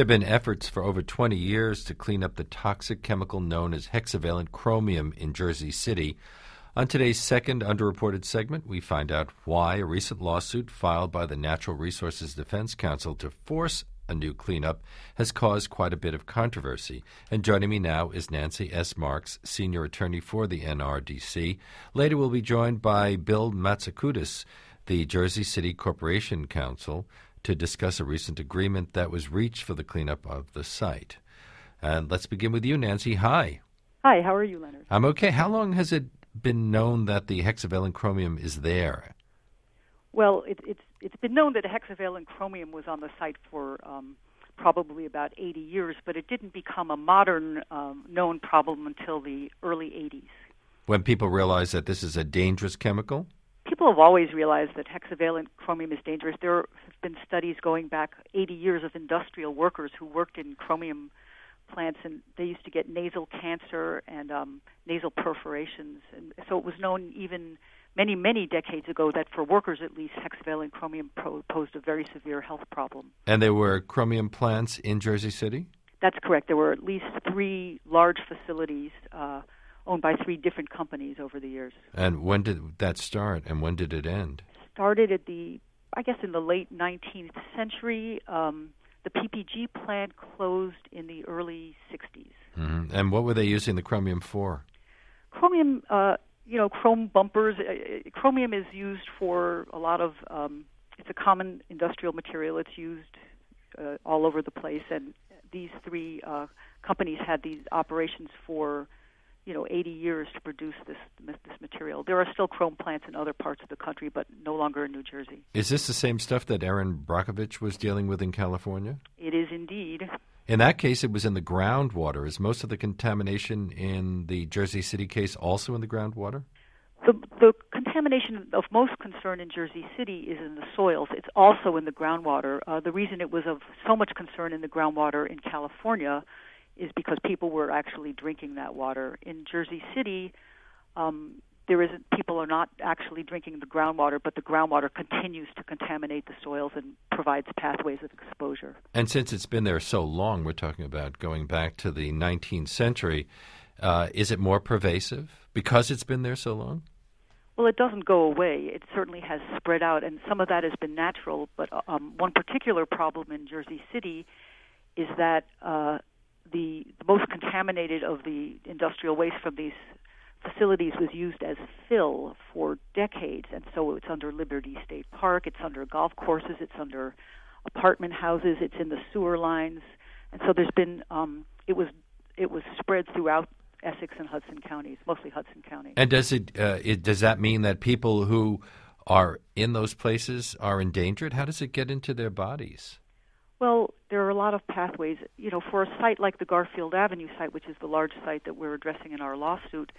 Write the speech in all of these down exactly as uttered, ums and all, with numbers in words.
There have been efforts for over twenty years to clean up the toxic chemical known as hexavalent chromium in Jersey City. On today's second underreported segment, we find out why a recent lawsuit filed by the Natural Resources Defense Council to force a new cleanup has caused quite a bit of controversy. And joining me now is Nancy S. Marks, senior attorney for the N R D C. Later we'll be joined by Bill Matsakoudas, the Jersey City Corporation Counsel, to discuss a recent agreement that was reached for the cleanup of the site. And let's begin with you, Nancy. Hi. Hi, how are you, Leonard? I'm okay. How long has it been known that the hexavalent chromium is there? Well, it, it's it's been known that hexavalent chromium was on the site for um, probably about eighty years, but it didn't become a modern um, known problem until the early eighties. When people realized that this is a dangerous chemical? People have always realized that hexavalent chromium is dangerous. There have been studies going back eighty years of industrial workers who worked in chromium plants, and they used to get nasal cancer and um, nasal perforations. And so it was known even many, many decades ago that for workers at least, hexavalent chromium pro- posed a very severe health problem. And there were chromium plants in Jersey City? That's correct. There were at least three large facilities uh, owned by three different companies over the years. And when did that start, and when did it end? Started at the, I guess, in the late nineteenth century. Um, the P P G plant closed in the early sixties. Mm-hmm. And what were they using the chromium for? Chromium, uh, you know, chrome bumpers. Uh, chromium is used for a lot of, um, it's a common industrial material. It's used uh, all over the place. And these three uh, companies had these operations for you know, eighty years to produce this this material. There are still chrome plants in other parts of the country, but no longer in New Jersey. Is this the same stuff that Erin Brockovich was dealing with in California? It is indeed. In that case, it was in the groundwater. Is most of the contamination in the Jersey City case also in the groundwater? The, the contamination of most concern in Jersey City is in the soils. It's also in the groundwater. Uh, the reason it was of so much concern in the groundwater in California is because people were actually drinking that water. In Jersey City, um, there isn't. People are not actually drinking the groundwater, but the groundwater continues to contaminate the soils and provides pathways of exposure. And since it's been there so long, we're talking about going back to the nineteenth century, uh, is it more pervasive because it's been there so long? Well, it doesn't go away. It certainly has spread out, and some of that has been natural, but um, one particular problem in Jersey City is that uh, The, the most contaminated of the industrial waste from these facilities was used as fill for decades, and so it's under Liberty State Park, it's under golf courses, it's under apartment houses, it's in the sewer lines, and so there's been um, it was it was spread throughout Essex and Hudson counties, mostly Hudson County. And does it, uh, it does that mean that people who are in those places are endangered? How does it get into their bodies? Well, there are a lot of pathways. You know, for a site like the Garfield Avenue site, which is the large site that we're addressing in our lawsuit,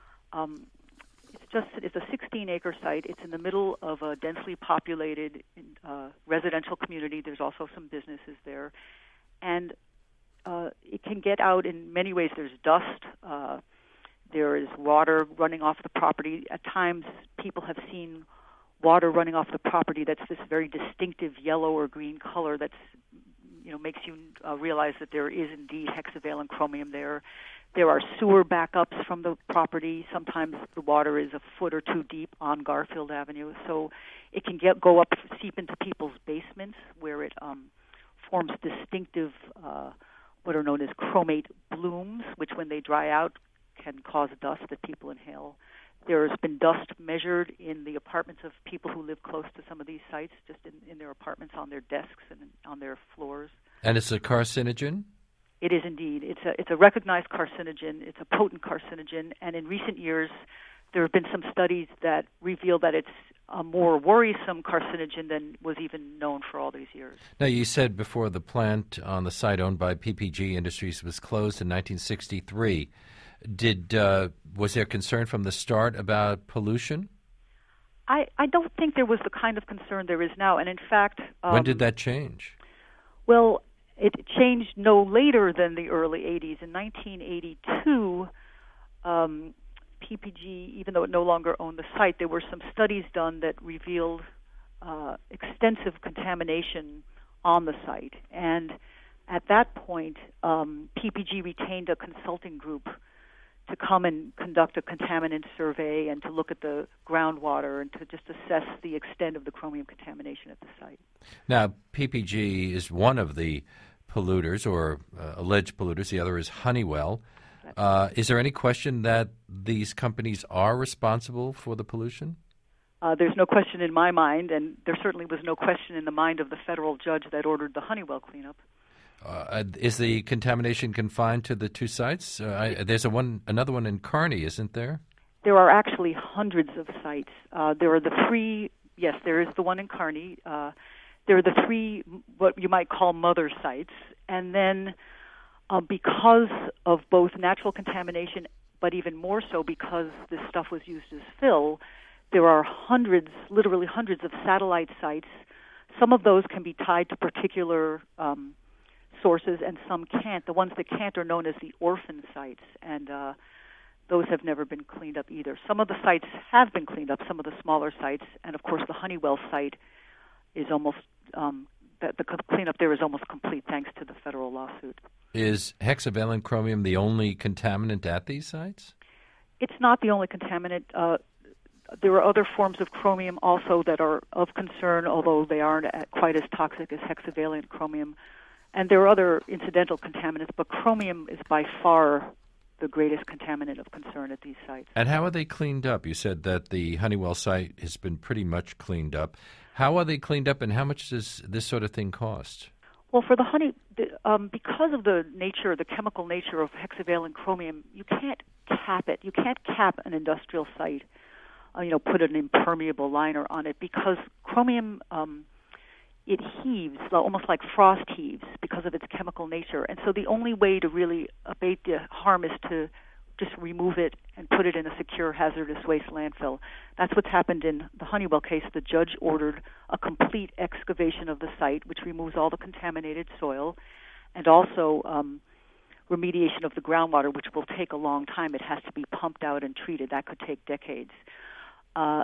um, it's just it's a sixteen-acre site. It's in the middle of a densely populated uh, residential community. There's also some businesses there, and uh, it can get out in many ways. There's dust. Uh, there is water running off the property. At times, people have seen water running off the property that's this very distinctive yellow or green color that's, you know, makes you uh, realize that there is indeed hexavalent chromium there. There are sewer backups from the property. Sometimes the water is a foot or two deep on Garfield Avenue, so it can get go up, seep into people's basements where it um, forms distinctive, uh, what are known as chromate blooms, which when they dry out can cause dust that people inhale. There's been dust measured in the apartments of people who live close to some of these sites, just in, in their apartments, on their desks and on their floors. And it's a carcinogen? It is indeed. It's a it's a recognized carcinogen. It's a potent carcinogen. And in recent years, there have been some studies that reveal that it's a more worrisome carcinogen than was even known for all these years. Now, you said before the plant on the site owned by P P G Industries was closed in nineteen sixty-three. Did uh, was there concern from the start about pollution? I, I don't think there was the kind of concern there is now. And in fact... Um, when did that change? Well, it changed no later than the early eighties. In nineteen eighty-two, um, P P G, even though it no longer owned the site, there were some studies done that revealed uh, extensive contamination on the site. And at that point, um, P P G retained a consulting group to come and conduct a contaminant survey and to look at the groundwater and to just assess the extent of the chromium contamination at the site. Now, P P G is one of the polluters or uh, alleged polluters. The other is Honeywell. Uh, is there any question that these companies are responsible for the pollution? Uh, there's no question in my mind, and there certainly was no question in the mind of the federal judge that ordered the Honeywell cleanup. Uh, is the contamination confined to the two sites? Uh, I, there's a one, another one in Kearney, isn't there? There are actually hundreds of sites. Uh, there are the three, yes, there is the one in Kearney. Uh, there are the three, what you might call mother sites. And then uh, because of both natural contamination, but even more so because this stuff was used as fill, there are hundreds, literally hundreds of satellite sites. Some of those can be tied to particular um sources, and some can't. The ones that can't are known as the orphan sites, and uh, those have never been cleaned up either. Some of the sites have been cleaned up, some of the smaller sites, and of course the Honeywell site is almost, um, the, the cleanup there is almost complete thanks to the federal lawsuit. Is hexavalent chromium the only contaminant at these sites? It's not the only contaminant. Uh, there are other forms of chromium also that are of concern, although they aren't quite as toxic as hexavalent chromium. And there are other incidental contaminants, but chromium is by far the greatest contaminant of concern at these sites. And how are they cleaned up? You said that the Honeywell site has been pretty much cleaned up. How are they cleaned up, and how much does this sort of thing cost? Well, for the honey, the, um, because of the nature, the chemical nature of hexavalent chromium, you can't cap it. You can't cap an industrial site, uh, you know, put an impermeable liner on it, because chromium... Um, it heaves, almost like frost heaves, because of its chemical nature. And so the only way to really abate the harm is to just remove it and put it in a secure hazardous waste landfill. That's what's happened in the Honeywell case. The judge ordered a complete excavation of the site, which removes all the contaminated soil, and also um, remediation of the groundwater, which will take a long time. It has to be pumped out and treated. That could take decades. Uh,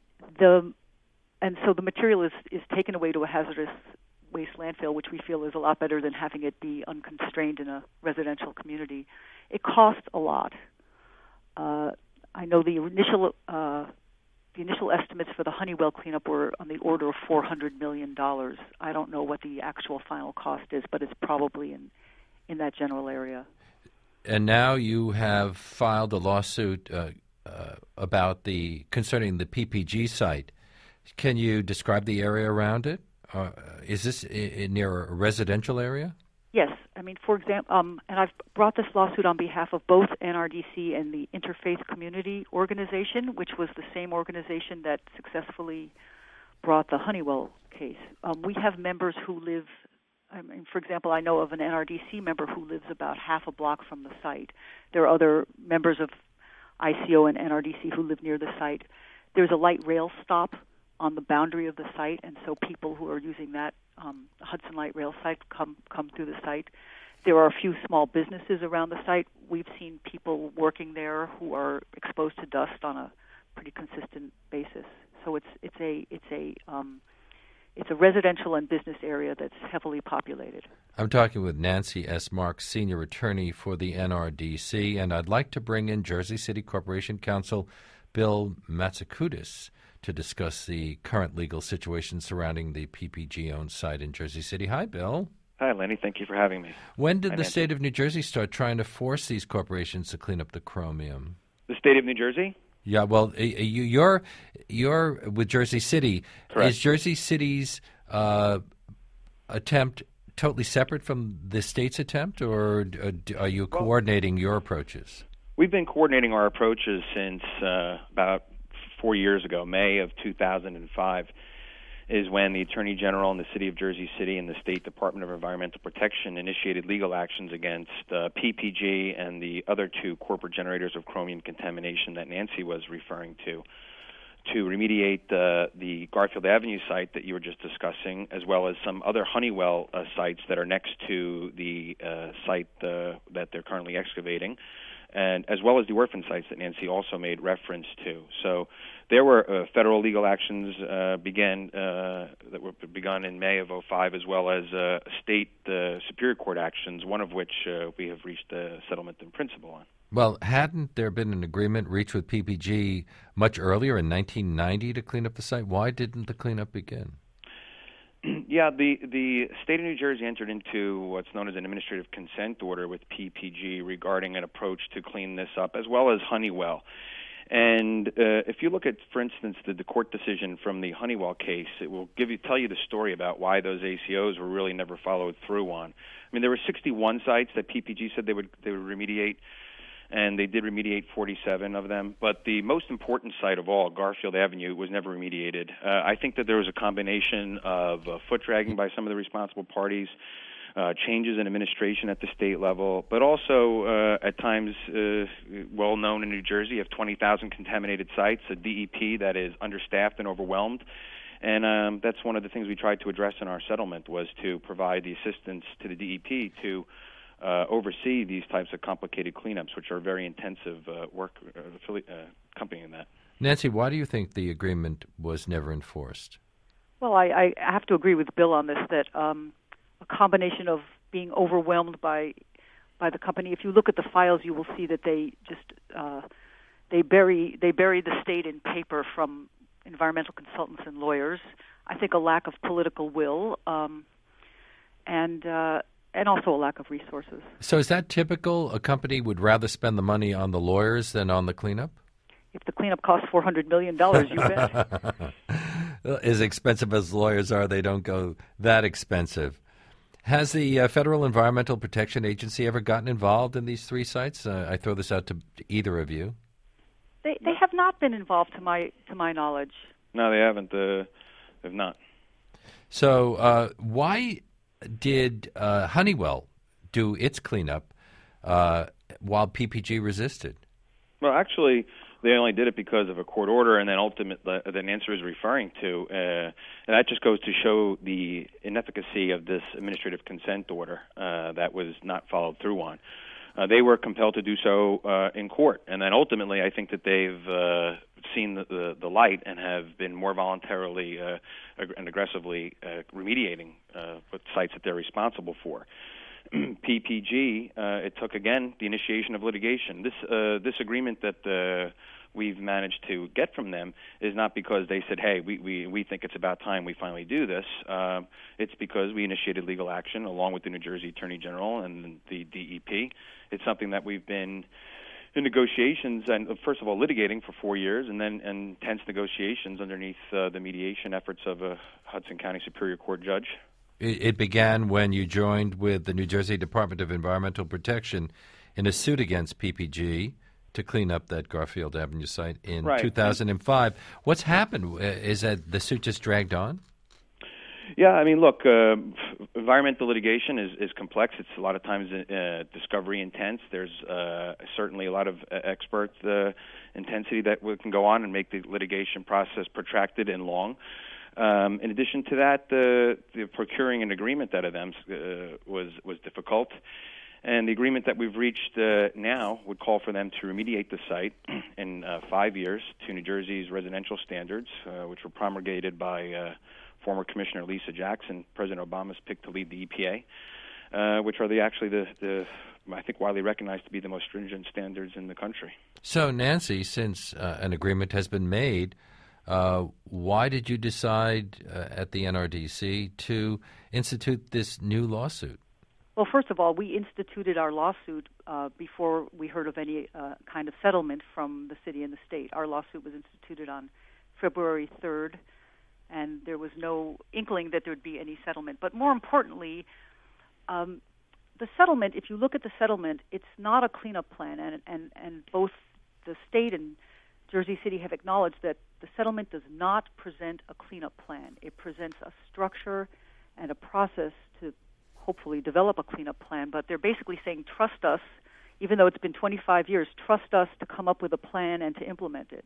the And so the material is, is taken away to a hazardous waste landfill, which we feel is a lot better than having it be unconstrained in a residential community. It costs a lot. Uh, I know the initial uh, the initial estimates for the Honeywell cleanup were on the order of four hundred million dollars. I don't know what the actual final cost is, but it's probably in, in that general area. And now you have filed a lawsuit uh, uh, about the concerning the P P G site. Can you describe the area around it? Uh, is this I- near a residential area? Yes. I mean, for example, um, and I've brought this lawsuit on behalf of both N R D C and the Interfaith Community Organization, which was the same organization that successfully brought the Honeywell case. Um, we have members who live, I mean, for example, I know of an N R D C member who lives about half a block from the site. There are other members of I C O and N R D C who live near the site. There's a light rail stop on the boundary of the site, and so people who are using that um, Hudson Light Rail site come come through the site. There are a few small businesses around the site. We've seen people working there who are exposed to dust on a pretty consistent basis. So it's it's a it's a um, it's a residential and business area that's heavily populated. I'm talking with Nancy S. Marks, senior attorney for the N R D C, and I'd like to bring in Jersey City Corporation Counsel Bill Matsakudis to discuss the current legal situation surrounding the P P G-owned site in Jersey City. Hi, Bill. Hi, Lenny. Thank you for having me. When did Hi, the Nancy. state of New Jersey start trying to force these corporations to clean up the chromium? The state of New Jersey? Yeah, well, y- y- you're you're with Jersey City. Correct. Is Jersey City's uh, attempt totally separate from the state's attempt, or uh, d- are you coordinating your approaches? We've been coordinating our approaches since uh, about four years ago. May of two thousand five is when the Attorney General in the City of Jersey City and the State Department of Environmental Protection initiated legal actions against uh, P P G and the other two corporate generators of chromium contamination that Nancy was referring to, to remediate uh, the Garfield Avenue site that you were just discussing, as well as some other Honeywell uh, sites that are next to the uh, site uh, that they're currently excavating, and as well as the orphan sites that Nancy also made reference to. So there were uh, federal legal actions uh, began uh, that were begun in May of oh five, as well as uh, state uh, Superior Court actions, one of which uh, we have reached a settlement in principle on. Well, hadn't there been an agreement reached with P P G much earlier in nineteen ninety to clean up the site? Why didn't the cleanup begin? Yeah, the, the state of New Jersey entered into what's known as an administrative consent order with P P G regarding an approach to clean this up, as well as Honeywell. And uh, if you look at, for instance, the, the court decision from the Honeywell case, it will give you tell you the story about why those A C Os were really never followed through on. I mean, there were sixty-one sites that P P G said they would they would remediate, and they did remediate forty-seven of them. But the most important site of all, Garfield Avenue, was never remediated. Uh, I think that there was a combination of uh, foot dragging by some of the responsible parties, uh, changes in administration at the state level, but also uh, at times uh, well known in New Jersey, you have twenty thousand contaminated sites, a D E P that is understaffed and overwhelmed. And um, that's one of the things we tried to address in our settlement, was to provide the assistance to the D E P to Uh, oversee these types of complicated cleanups, which are very intensive uh, work uh, uh, accompanying that. Nancy, why do you think the agreement was never enforced? Well, I, I have to agree with Bill on this, that um, a combination of being overwhelmed by by the company. If you look at the files, you will see that they just uh, they bury they bury the state in paper from environmental consultants and lawyers. I think a lack of political will, um, and uh, and also a lack of resources. So is that typical? A company would rather spend the money on the lawyers than on the cleanup? If the cleanup costs four hundred million dollars, you bet. As expensive as lawyers are, they don't go that expensive. Has the uh, Federal Environmental Protection Agency ever gotten involved in these three sites? Uh, I throw this out to either of you. They they have not been involved, to my to my knowledge. No, they haven't. Uh, they've not. So uh, why did uh, Honeywell do its cleanup uh, while P P G resisted? Well, actually, they only did it because of a court order, and then ultimately, uh, the Nancy is referring to, uh, and that just goes to show the inefficacy of this administrative consent order uh, that was not followed through on. Uh, they were compelled to do so uh, in court, and then ultimately, I think that they've uh, seen the, the, the light and have been more voluntarily uh, ag- and aggressively uh, remediating uh, what sites that they're responsible for. P P G, uh, it took, again, the initiation of litigation. This uh, this agreement that uh, we've managed to get from them is not because they said, hey, we, we, we think it's about time we finally do this. Uh, it's because we initiated legal action along with the New Jersey Attorney General and the D E P. It's something that we've been in negotiations and, first of all, litigating for four years and then intense negotiations underneath uh, the mediation efforts of a Hudson County Superior Court judge. It began when you joined with the New Jersey Department of Environmental Protection in a suit against P P G to clean up that Garfield Avenue site in right. two thousand five. What's happened? Is that the suit just dragged on? Yeah, I mean, look, uh, environmental litigation is, is complex. It's a lot of times uh, discovery intense. There's uh, certainly a lot of uh, expert uh, intensity that can go on and make the litigation process protracted and long. Um, in addition to that, the, the procuring an agreement out of them uh, was was difficult, and the agreement that we've reached uh, now would call for them to remediate the site in uh, five years to New Jersey's residential standards, uh, which were promulgated by uh, former Commissioner Lisa Jackson, President Obama's pick to lead the E P A, uh, which are the actually the, the I think widely recognized to be the most stringent standards in the country. So, Nancy, since uh, an agreement has been made, Uh, why did you decide uh, at the N R D C to institute this new lawsuit? Well, first of all, we instituted our lawsuit uh, before we heard of any uh, kind of settlement from the city and the state. Our lawsuit was instituted on February third, and there was no inkling that there would be any settlement. But more importantly, um, the settlement, if you look at the settlement, it's not a cleanup plan, and, and, and both the state and Jersey City have acknowledged that the settlement does not present a cleanup plan. It presents a structure and a process to hopefully develop a cleanup plan, but they're basically saying, trust us, even though it's been twenty-five years, trust us to come up with a plan and to implement it.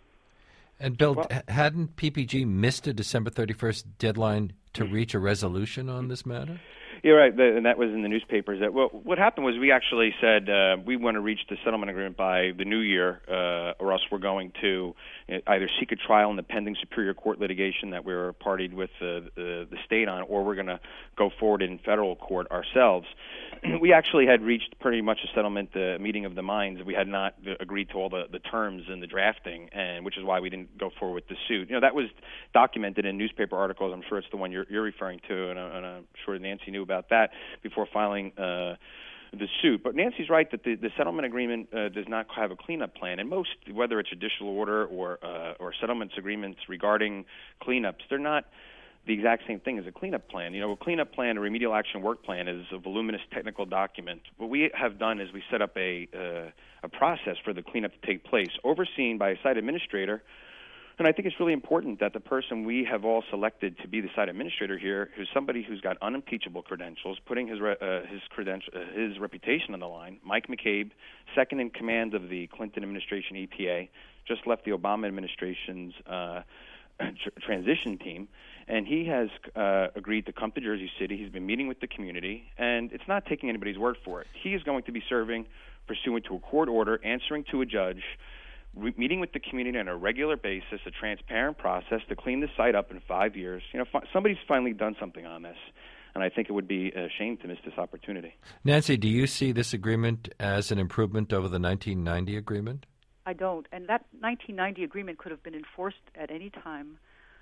And Bill, Well, hadn't P P G missed a December thirty-first deadline to reach a resolution on this matter? You're right, the, and that was in the newspapers. That well, what happened was we actually said uh, we want to reach the settlement agreement by the new year, uh, or else we're going to either seek a trial in the pending Superior Court litigation that we're partied with uh, the, the state on, or we're going to go forward in federal court ourselves. We actually had reached pretty much a settlement uh, meeting of the minds. We had not agreed to all the, the terms in the drafting, and which is why we didn't go forward with the suit. You know, that was documented in newspaper articles. I'm sure it's the one you're, you're referring to, and, and I'm sure Nancy knew about that before filing uh, the suit. But Nancy's right that the, the settlement agreement uh, does not have a cleanup plan, and most, whether it's a judicial order or uh, or settlements agreements regarding cleanups, they're not the exact same thing as a cleanup plan. You know, a cleanup plan, a remedial action work plan, is a voluminous technical document. What we have done is we set up a uh, a process for the cleanup to take place, overseen by a site administrator. And I think it's really important that the person we have all selected to be the site administrator here, who's somebody who's got unimpeachable credentials, putting his re- uh, his credential, uh, his reputation on the line. Mike McCabe, second in command of the Clinton administration E P A, just left the Obama administration's uh, tr- transition team, and he has uh, agreed to come to Jersey City. He's been meeting with the community, and it's not taking anybody's word for it. He is going to be serving pursuant to a court order, answering to a judge, re- meeting with the community on a regular basis, a transparent process to clean the site up in five years. You know, fi- somebody's finally done something on this, and I think it would be a shame to miss this opportunity. Nancy, do you see this agreement as an improvement over the nineteen ninety agreement? I don't, and that nineteen ninety agreement could have been enforced at any time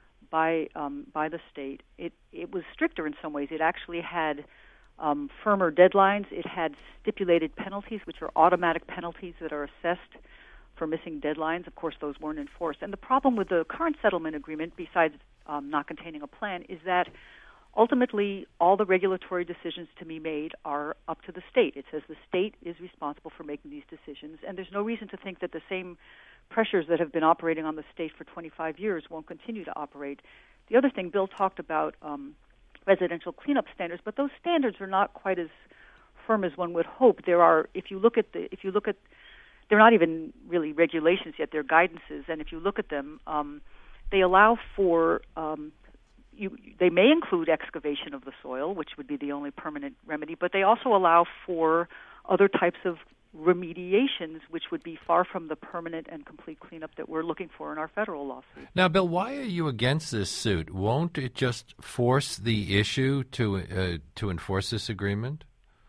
by um, by the state. It it was stricter in some ways. It actually had um, firmer deadlines. It had stipulated penalties, which are automatic penalties that are assessed for missing deadlines. Of course, those weren't enforced. And the problem with the current settlement agreement, besides um, not containing a plan, is that ultimately all the regulatory decisions to be made are up to the state. It says the state is responsible for making these decisions, and there's no reason to think that the same pressures that have been operating on the state for twenty-five years won't continue to operate. The other thing, Bill talked about um, residential cleanup standards, but those standards are not quite as firm as one would hope. There are, if you look at the, if you look at, they're not even really regulations yet; they're guidances, and if you look at them, um, they allow for um, You, they may include excavation of the soil, which would be the only permanent remedy, but they also allow for other types of remediations, which would be far from the permanent and complete cleanup that we're looking for in our federal lawsuit. Now, Bill, why are you against this suit? Won't it just force the issue to uh, to enforce this agreement?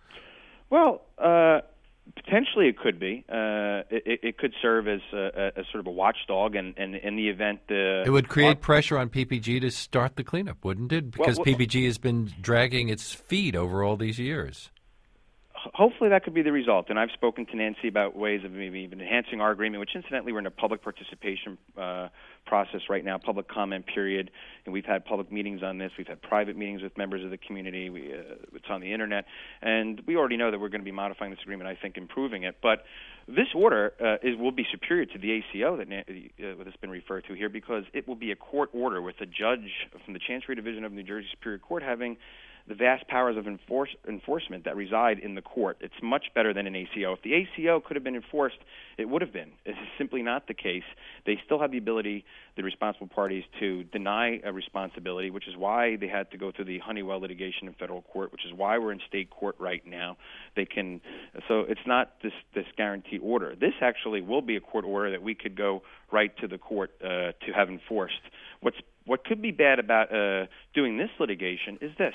Well, uh, potentially it could be. Uh, it, it could serve as a, a sort of a watchdog, and, and in the event uh, it would create our, pressure on P P G to start the cleanup, wouldn't it? Because well, well, P P G has been dragging its feet over all these years. Hopefully that could be the result, and I've spoken to Nancy about ways of maybe even enhancing our agreement, which incidentally we're in a public participation uh, process right now, public comment period, and we've had public meetings on this. We've had private meetings with members of the community. We, uh, it's on the Internet, and we already know that we're going to be modifying this agreement, I think improving it. But this order uh, is, will be superior to the A C O that uh, that's been referred to here, because it will be a court order with a judge from the Chancery Division of New Jersey Superior Court having the vast powers of enforce, enforcement that reside in the court. It's much better than an A C O. If the A C O could have been enforced, it would have been. This is simply not the case. They still have the ability, the responsible parties, to deny a responsibility, which is why they had to go through the Honeywell litigation in federal court, which is why we're in state court right now. They can, so it's not this, this guarantee order. This actually will be a court order that we could go right to the court uh, to have enforced. What's, what could be bad about uh, doing this litigation is this.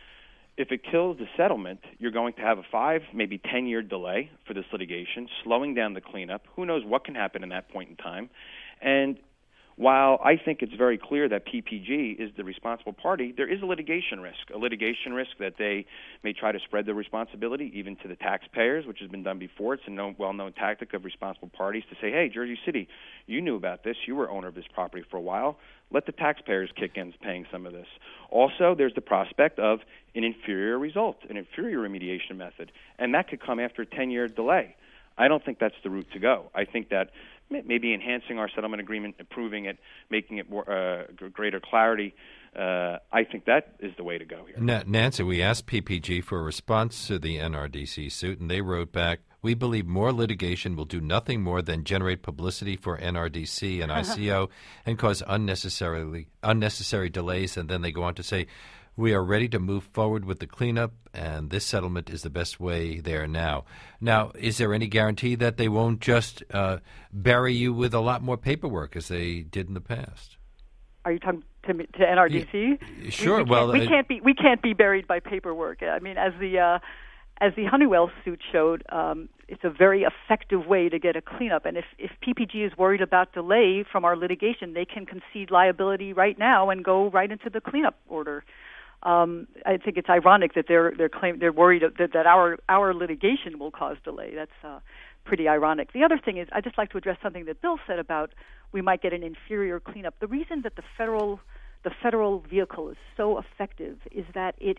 If it kills the settlement, you're going to have a five, maybe ten-year delay for this litigation, slowing down the cleanup. Who knows what can happen in that point in time? And while I think it's very clear that P P G is the responsible party, there is a litigation risk, a litigation risk that they may try to spread the responsibility even to the taxpayers, which has been done before. It's a known, well-known tactic of responsible parties to say, hey, Jersey City, you knew about this. You were owner of this property for a while. Let the taxpayers kick in paying some of this. Also, there's the prospect of an inferior result, an inferior remediation method, and that could come after a ten-year delay. I don't think that's the route to go. I think that maybe enhancing our settlement agreement, improving it, making it more uh, greater clarity, uh, I think that is the way to go here. Nancy, we asked P P G for a response to the N R D C suit, and they wrote back, we believe more litigation will do nothing more than generate publicity for N R D C and I C O and cause unnecessarily unnecessary delays. And then they go on to say, We are ready to move forward with the cleanup, and this settlement is the best way there now. Now, is there any guarantee that they won't just uh, bury you with a lot more paperwork as they did in the past? Are you talking to, me, to N R D C? Yeah, sure. We, we well, can't, we uh, can't be we can't be buried by paperwork. I mean, as the uh, as the Honeywell suit showed, um, it's a very effective way to get a cleanup. And if, if P P G is worried about delay from our litigation, they can concede liability right now and go right into the cleanup order. Um, I think it's ironic that they're they're claim they're worried that, that our our litigation will cause delay. That's uh, pretty ironic. The other thing is, I'd just like to address something that Bill said about we might get an inferior cleanup. The reason that the federal the federal vehicle is so effective is that it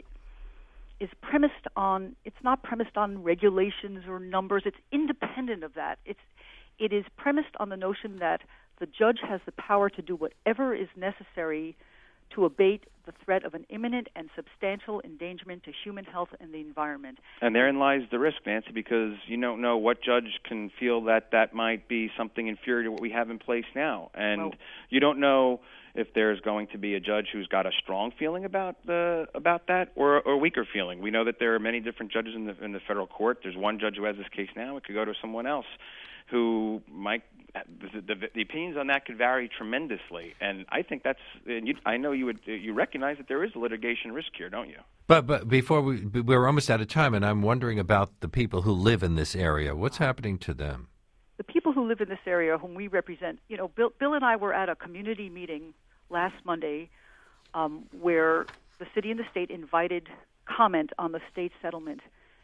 is premised on it's not premised on regulations or numbers. It's independent of that. It's it is premised on the notion that the judge has the power to do whatever is necessary to abate the threat of an imminent and substantial endangerment to human health and the environment. And therein lies the risk, Nancy, because you don't know what judge can feel that that might be something inferior to what we have in place now. And well, you don't know if there's going to be a judge who's got a strong feeling about the about that or, or a weaker feeling. We know that there are many different judges in the in the federal court. There's one judge who has this case now. It could go to someone else who might the, the, the opinions on that could vary tremendously, and I think that's. And you, I know you would you recognize that there is a litigation risk here, don't you? But but before we we're almost out of time, and I'm wondering about the people who live in this area. What's happening to them? The people who live in this area, whom we represent, you know, Bill, Bill and I were at a community meeting last Monday, um, where the city and the state invited comment on the state settlement,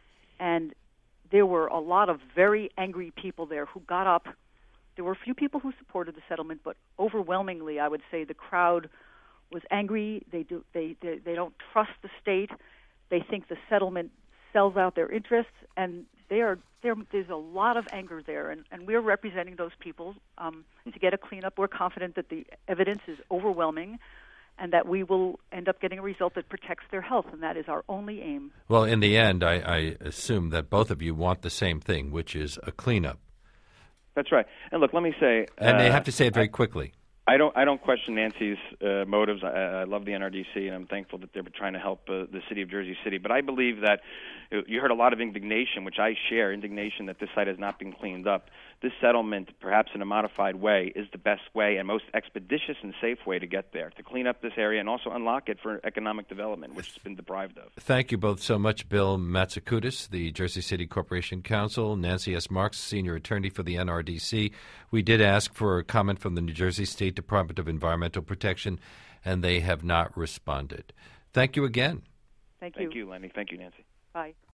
and there were a lot of very angry people there who got up. There were a few people who supported the settlement, but overwhelmingly, I would say the crowd was angry. They do they they, they don't trust the state. They think the settlement sells out their interests, and they are there. There's a lot of anger there, and, and we're representing those people um, to get a cleanup. We're confident that the evidence is overwhelming, and that we will end up getting a result that protects their health, and that is our only aim. Well, in the end, I, I assume that both of you want the same thing, which is a cleanup. That's right. And look, let me say, and uh, they have to say it very I, quickly. I don't. I don't question Nancy's uh, motives. I, I love the N R D C, and I'm thankful that they're trying to help uh, the city of Jersey City. But I believe that you heard a lot of indignation, which I share, indignation that this site has not been cleaned up. This settlement, perhaps in a modified way, is the best way and most expeditious and safe way to get there, to clean up this area and also unlock it for economic development, which has been deprived of. Thank you both so much, Bill Matsakoutis, the Jersey City Corporation Counsel, Nancy S. Marks, Senior Attorney for the N R D C. We did ask for a comment from the New Jersey State Department of Environmental Protection, and they have not responded. Thank you again. Thank you. Thank you, Lenny. Thank you, Nancy. Bye.